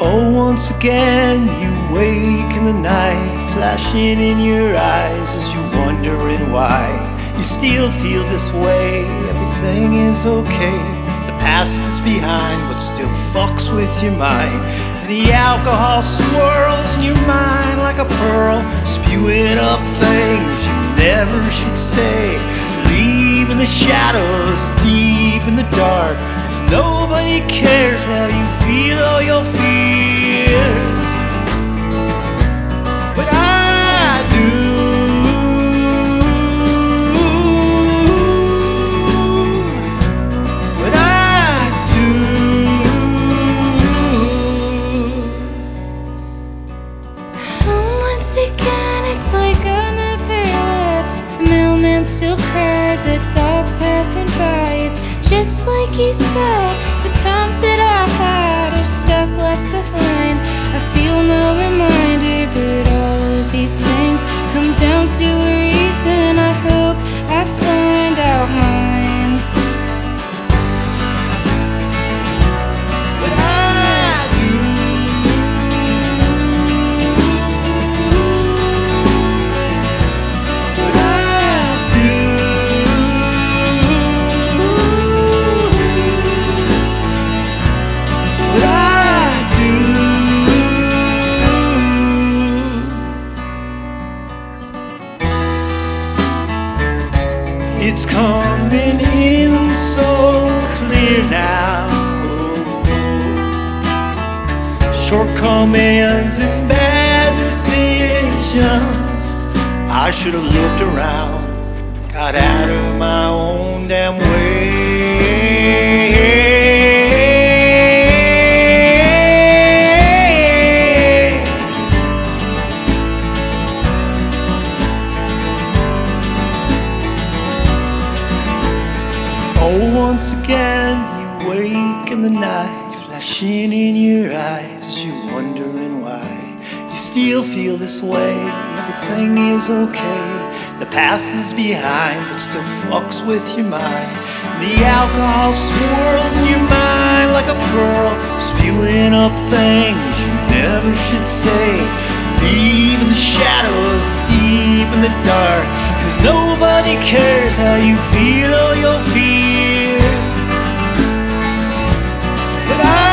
Oh, once again you wake in the night, flashing in your eyes as you're wondering why you still feel this way. Everything is okay, the past is behind, but still fucks with your mind. The alcohol swirls in your mind like a pearl, spewing up things you never should say. Leaving the shadows deep in the dark, 'cause nobody cares how you feel all your fears. But I do. But I do. Once again, it's like I never left. The mailman still cries at dogs passing by. It's just like you said, the times that I had are stuck left behind. I feel no reminder, but all of these things come down to a reason. I hope I find out mine. But I do. But I do. But I do. It's coming in so clear now. Shortcomings and bad decisions. I should have looked around, got out of my own damn way. Oh, once again you wake in the night, flashing in your eyes, you wondering why you still feel this way. Everything is okay, the past is behind, but still fucks with your mind. The alcohol swirls in your mind like a pearl, spewing up things you never should say. Leaving the shadows deep in the dark, 'cause nobody cares how you feel all your fear. But I